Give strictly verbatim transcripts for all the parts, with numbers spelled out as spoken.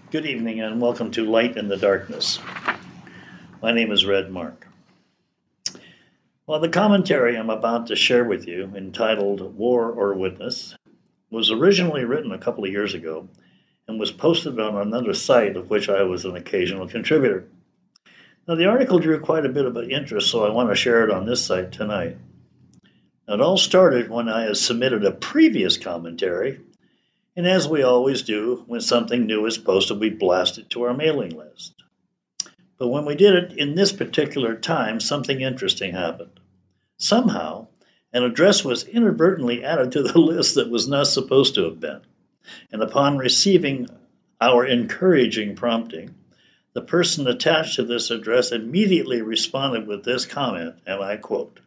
Good evening and welcome to Light in the Darkness. My name is Red Mark. Well, the commentary I'm about to share with you, entitled War or Witness, was originally written a couple of years ago and was posted on another site of which I was an occasional contributor. Now, the article drew quite a bit of interest, so I want to share it on this site tonight. It all started when I had submitted a previous commentary. And as we always do, when something new is posted, we blast it to our mailing list. But when we did it in this particular time, something interesting happened. Somehow, an address was inadvertently added to the list that was not supposed to have been. And upon receiving our encouraging prompting, the person attached to this address immediately responded with this comment, and I quote,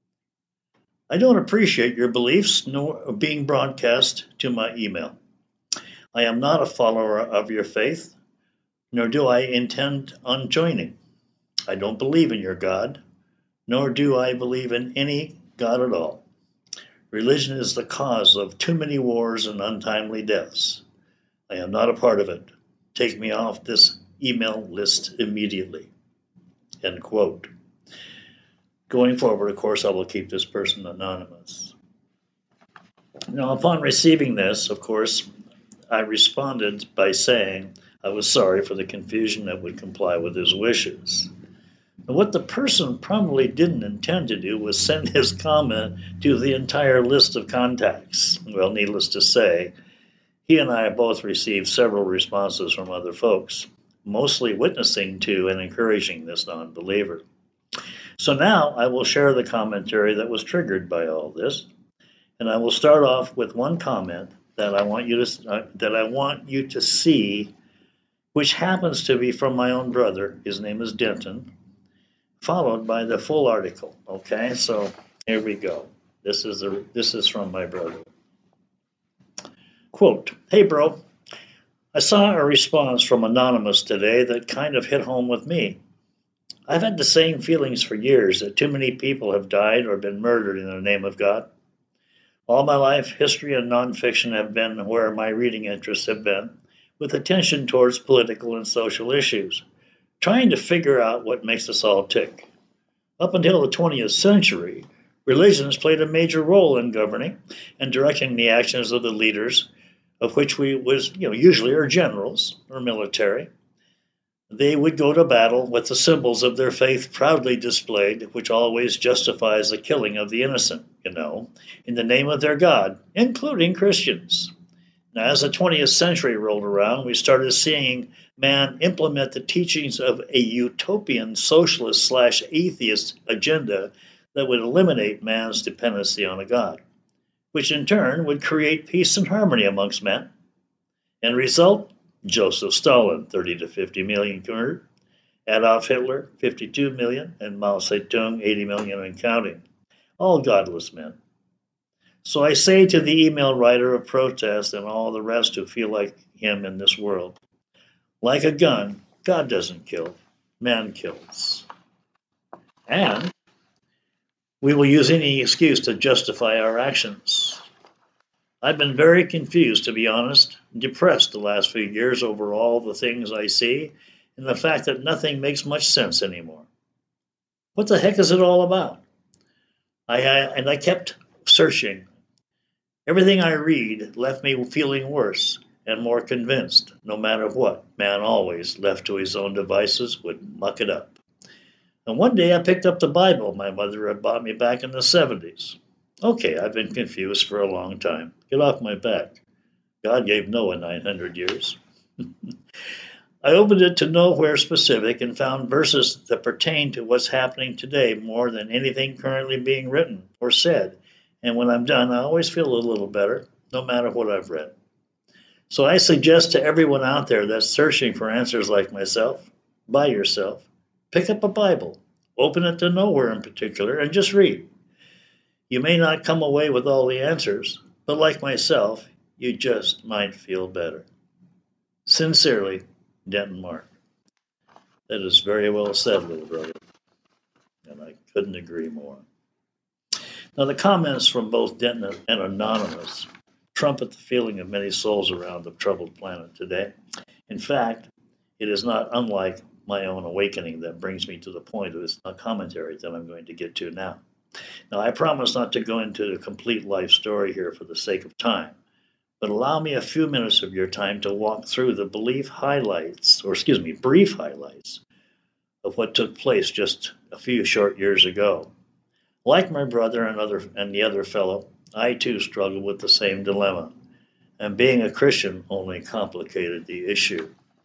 "I don't appreciate your beliefs nor being broadcast to my email. I am not a follower of your faith, nor do I intend on joining. I don't believe in your God, nor do I believe in any God at all. Religion is the cause of too many wars and untimely deaths. I am not a part of it. Take me off this email list immediately." End quote. Going forward, of course, I will keep this person anonymous. Now, upon receiving this, of course, I responded by saying I was sorry for the confusion that would comply with his wishes. And what the person probably didn't intend to do was send his comment to the entire list of contacts. Well, needless to say, he and I have both received several responses from other folks, mostly witnessing to and encouraging this non-believer. So now I will share the commentary that was triggered by all this, and I will start off with one comment that I want you to uh, that I want you to see, which happens to be from my own brother. His name is Denton, followed by the full article. Okay, so here we go. This is a this is from my brother. Quote, "Hey bro, I saw a response from Anonymous today that kind of hit home with me. I've had the same feelings for years that too many people have died or been murdered in the name of God. All my life, history and nonfiction have been where my reading interests have been, with attention towards political and social issues, trying to figure out what makes us all tick. Up until the twentieth century, religion has played a major role in governing and directing the actions of the leaders, of which we was, you know, usually are generals or military. They would go to battle with the symbols of their faith proudly displayed, which always justifies the killing of the innocent, you know, in the name of their God, including Christians. Now, as the twentieth century rolled around, we started seeing man implement the teachings of a utopian socialist slash atheist agenda that would eliminate man's dependency on a God, which in turn would create peace and harmony amongst men. End result? Joseph Stalin, thirty to fifty million murdered, Adolf Hitler, fifty-two million, and Mao Zedong, eighty million and counting. All godless men. So I say to the email writer of protest and all the rest who feel like him in this world, like a gun, God doesn't kill, man kills. And we will use any excuse to justify our actions. I've been very confused, to be honest, depressed the last few years over all the things I see and the fact that nothing makes much sense anymore. What the heck is it all about? I, I and I kept searching. Everything I read left me feeling worse and more convinced, no matter what, man always, left to his own devices, would muck it up. And one day I picked up the Bible my mother had bought me back in the seventies. Okay, I've been confused for a long time. Get off my back. God gave Noah nine hundred years. I opened it to nowhere specific and found verses that pertain to what's happening today more than anything currently being written or said. And when I'm done, I always feel a little better, no matter what I've read. So I suggest to everyone out there that's searching for answers like myself, by yourself, pick up a Bible, open it to nowhere in particular, and just read. You may not come away with all the answers, but like myself, you just might feel better. Sincerely, Denton Mark. That is very well said, little brother, and I couldn't agree more. Now, the comments from both Denton and Anonymous trumpet the feeling of many souls around the troubled planet today, In fact, it is not unlike my own awakening that brings me to the point of this commentary that I'm going to get to now. Now, I promise not to go into a complete life story here for the sake of time, but allow me a few minutes of your time to walk through the belief highlights, or excuse me, brief highlights of what took place just a few short years ago. Like my brother and other and the other fellow, I too struggled with the same dilemma, and being a Christian only complicated the issue.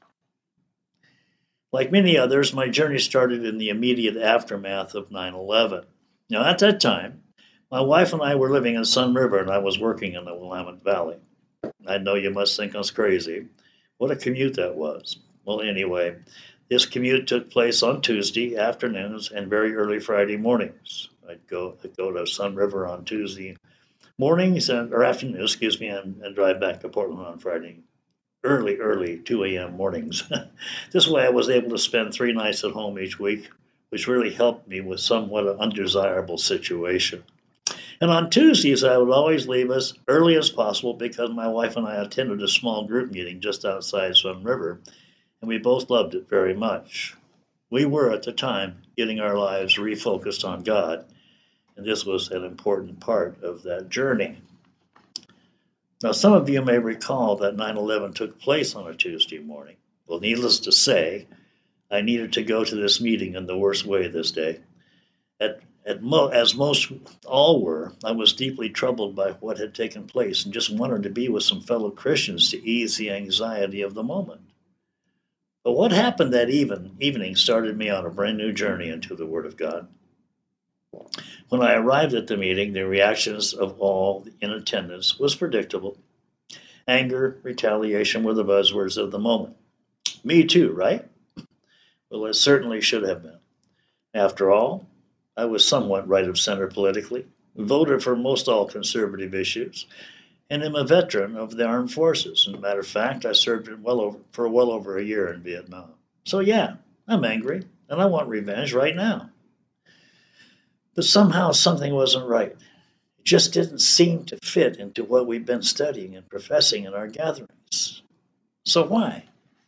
Like many others, my journey started in the immediate aftermath of nine eleven. Now, at that time, my wife and I were living in Sun River and I was working in the Willamette Valley. I know you must think us crazy. What a commute that was. Well, anyway, this commute took place on Tuesday afternoons and very early Friday mornings. I'd go, I'd go to Sun River on Tuesday mornings and, or afternoons, excuse me, and, and drive back to Portland on Friday early, early two a.m. mornings. This way I was able to spend three nights at home each week, which really helped me with somewhat an undesirable situation. And on Tuesdays, I would always leave as early as possible because my wife and I attended a small group meeting just outside Sun River, and we both loved it very much. We were, at the time, getting our lives refocused on God, and this was an important part of that journey. Now, some of you may recall that nine eleven took place on a Tuesday morning. Well, needless to say, I needed to go to this meeting in the worst way this day. At, at mo- as most all were, I was deeply troubled by what had taken place and just wanted to be with some fellow Christians to ease the anxiety of the moment. But what happened that even, evening started me on a brand new journey into the Word of God. When I arrived at the meeting, the reactions of all in attendance was predictable. Anger, retaliation were the buzzwords of the moment. Me too, right? Well, it certainly should have been. After all, I was somewhat right of center politically, voted for most all conservative issues, and am a veteran of the armed forces. As a matter of fact, I served well over, for well over a year in Vietnam. So yeah, I'm angry, and I want revenge right now. But somehow something wasn't right. It just didn't seem to fit into what we've been studying and professing in our gatherings. So why?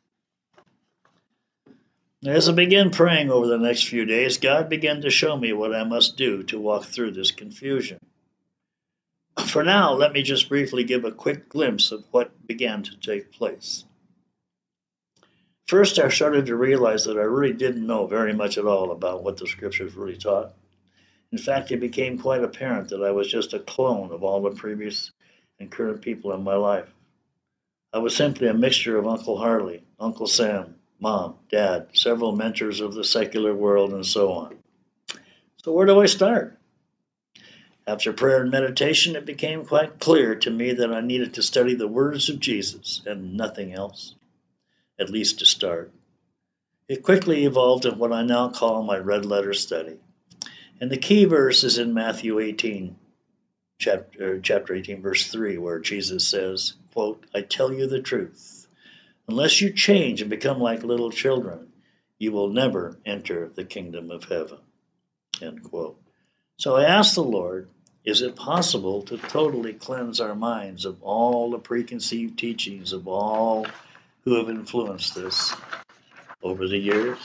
As I began praying over the next few days, God began to show me what I must do to walk through this confusion. For now, let me just briefly give a quick glimpse of what began to take place. First, I started to realize that I really didn't know very much at all about what the scriptures really taught. In fact, it became quite apparent that I was just a clone of all the previous and current people in my life. I was simply a mixture of Uncle Harley, Uncle Sam, Mom, Dad, several mentors of the secular world, and so on. So where do I start? After prayer and meditation, it became quite clear to me that I needed to study the words of Jesus and nothing else, at least to start. It quickly evolved into what I now call my red letter study. And the key verse is in Matthew eighteen, chapter, chapter eighteen, verse three, where Jesus says, quote, I tell you the truth, unless you change and become like little children, you will never enter the kingdom of heaven, end quote. So I asked the Lord, is it possible to totally cleanse our minds of all the preconceived teachings of all who have influenced us over the years?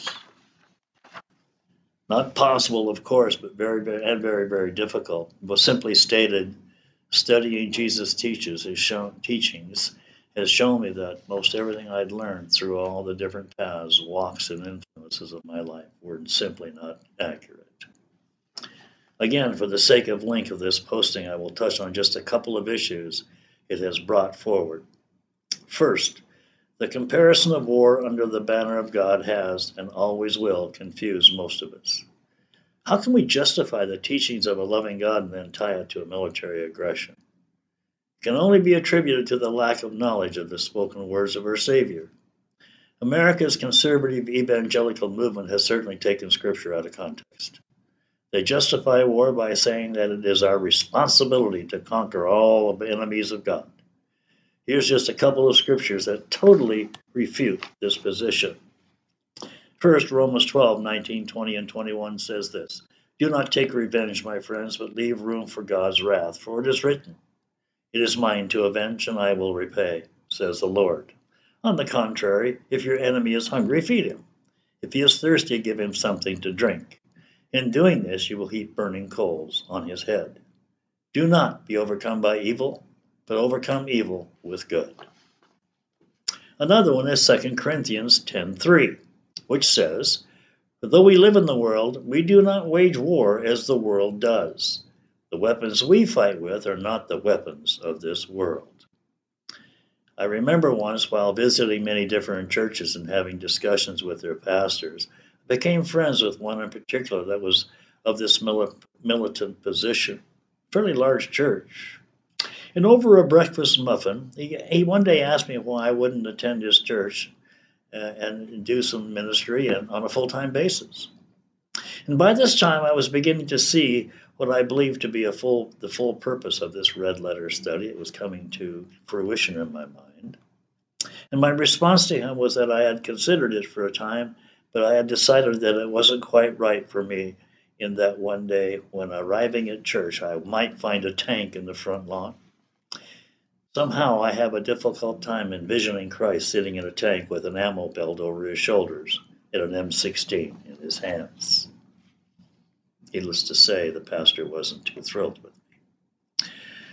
Not possible, of course, but very, very, and very, very difficult. It was simply stated, studying Jesus' teaches has shown, teachings has shown me that most everything I'd learned through all the different paths, walks, and influences of my life were simply not accurate. Again, for the sake of length of this posting, I will touch on just a couple of issues it has brought forward. First, the comparison of war under the banner of God has and always will confuse most of us. How can we justify the teachings of a loving God and then tie it to a military aggression? It can only be attributed to the lack of knowledge of the spoken words of our Savior. America's conservative evangelical movement has certainly taken Scripture out of context. They justify war by saying that it is our responsibility to conquer all of the enemies of God. Here's just a couple of scriptures that totally refute this position. First, Romans twelve, nineteen, twenty, and twenty-one says this, do not take revenge, my friends, but leave room for God's wrath, for it is written, it is mine to avenge, and I will repay, says the Lord. On the contrary, if your enemy is hungry, feed him. If he is thirsty, give him something to drink. In doing this, you will heap burning coals on his head. Do not be overcome by evil, but overcome evil with good. Another one is Second Corinthians ten three, which says, "For though we live in the world, we do not wage war as the world does. The weapons we fight with are not the weapons of this world." I remember once, while visiting many different churches and having discussions with their pastors, I became friends with one in particular that was of this militant position, fairly large church. And over a breakfast muffin, he, he one day asked me why I wouldn't attend his church uh, and do some ministry and, on a full-time basis. And by this time, I was beginning to see what I believed to be a full, the full purpose of this red letter study. It was coming to fruition in my mind. And my response to him was that I had considered it for a time, but I had decided that it wasn't quite right for me in that one day when arriving at church, I might find a tank in the front lawn. Somehow I have a difficult time envisioning Christ sitting in a tank with an ammo belt over his shoulders and an M sixteen in his hands. Needless to say, the pastor wasn't too thrilled with me.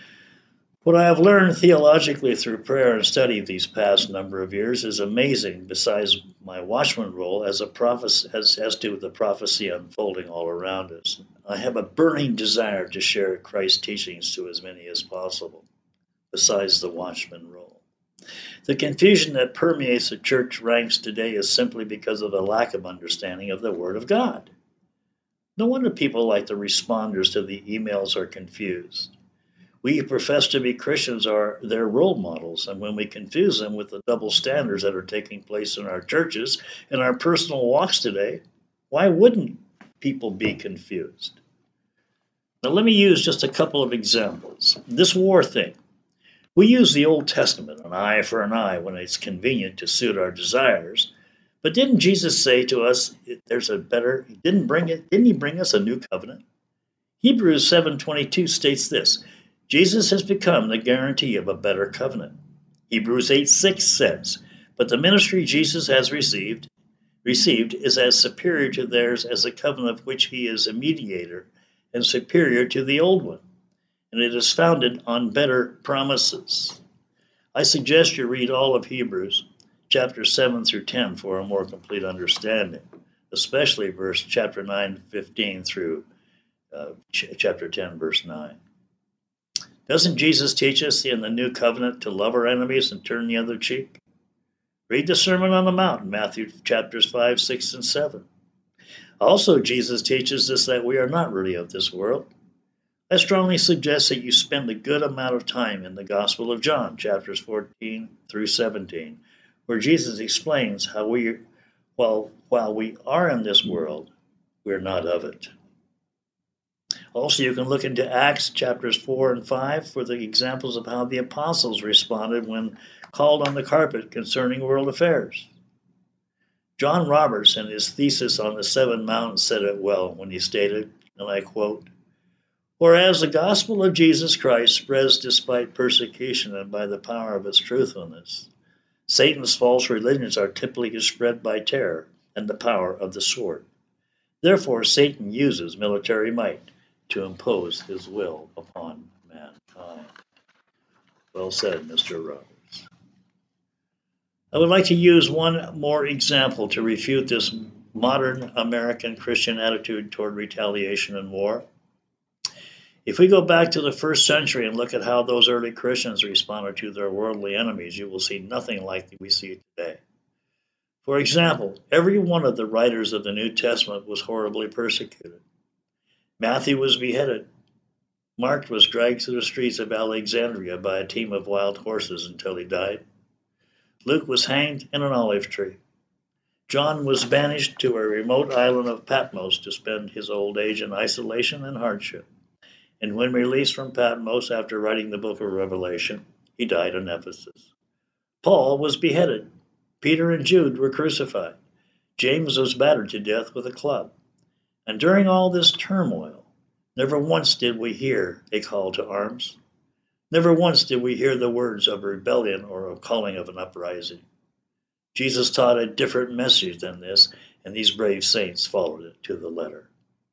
What I have learned theologically through prayer and study these past number of years is amazing, besides my watchman role as a prophecy, as, as to the prophecy unfolding all around us. I have a burning desire to share Christ's teachings to as many as possible, besides the watchman role. The confusion that permeates the church ranks today is simply because of a lack of understanding of the Word of God. No wonder people like the responders to the emails are confused. We who profess to be Christians are their role models, and when we confuse them with the double standards that are taking place in our churches and our personal walks today, why wouldn't people be confused? Now, let me use just a couple of examples. This war thing. We use the Old Testament, an eye for an eye, when it's convenient to suit our desires. But didn't Jesus say to us, "There's a better"? Didn't bring it? Didn't he bring us a new covenant? Hebrews seven twenty-two states this: Jesus has become the guarantee of a better covenant. Hebrews eight six says, "But the ministry Jesus has received received is as superior to theirs as the covenant of which he is a mediator, and superior to the old one, and it is founded on better promises." I suggest you read all of Hebrews, chapters seven through ten, for a more complete understanding, especially verse chapter nine fifteen through uh, ch- chapter ten, verse nine. Doesn't Jesus teach us in the new covenant to love our enemies and turn the other cheek? Read the Sermon on the Mount, Matthew chapters five, six, and seven. Also, Jesus teaches us that we are not really of this world. I strongly suggest that you spend a good amount of time in the Gospel of John, chapters fourteen through seventeen, where Jesus explains how we, while, while we are in this world, we're not of it. Also, you can look into Acts chapters four and five for the examples of how the apostles responded when called on the carpet concerning world affairs. John Roberts, in his thesis on the Seven Mountains, said it well when he stated, and I quote, "Whereas the gospel of Jesus Christ spreads despite persecution and by the power of its truthfulness, Satan's false religions are typically spread by terror and the power of the sword. Therefore, Satan uses military might to impose his will upon mankind." Well said, Mister Roberts. I would like to use one more example to refute this modern American Christian attitude toward retaliation and war. If we go back to the first century and look at how those early Christians responded to their worldly enemies, you will see nothing like we see today. For example, every one of the writers of the New Testament was horribly persecuted. Matthew was beheaded. Mark was dragged through the streets of Alexandria by a team of wild horses until he died. Luke was hanged in an olive tree. John was banished to a remote island of Patmos to spend his old age in isolation and hardship. And when released from Patmos after writing the book of Revelation, he died in Ephesus. Paul was beheaded. Peter and Jude were crucified. James was battered to death with a club. And during all this turmoil, never once did we hear a call to arms. Never once did we hear the words of rebellion or a calling of an uprising. Jesus taught a different message than this, and these brave saints followed it to the letter.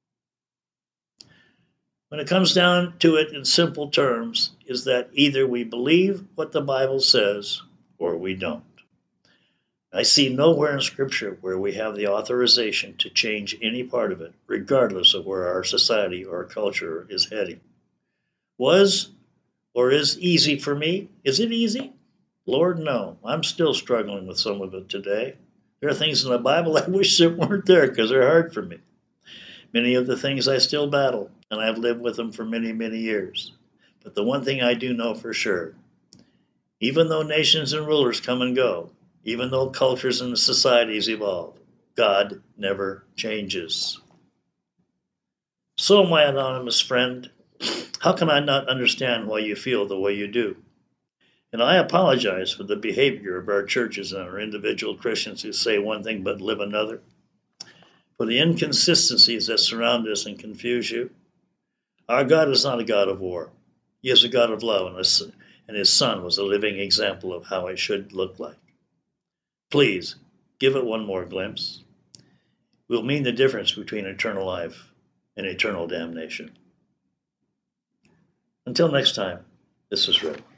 When it comes down to it in simple terms, is that either we believe what the Bible says or we don't. I see nowhere in Scripture where we have the authorization to change any part of it, regardless of where our society or culture is heading. Was or is easy for me? Is it easy? Lord, no. I'm still struggling with some of it today. There are things in the Bible I wish that weren't there because they're hard for me. Many of the things I still battle, and I've lived with them for many, many years. But the one thing I do know for sure, even though nations and rulers come and go, even though cultures and societies evolve, God never changes. So, my anonymous friend, how can I not understand why you feel the way you do? And I apologize for the behavior of our churches and our individual Christians who say one thing but live another, for the inconsistencies that surround us and confuse you. Our God is not a God of war. He is a God of love, and his, and his Son was a living example of how it should look like. Please, give it one more glimpse. It will mean the difference between eternal life and eternal damnation. Until next time, this is Rick.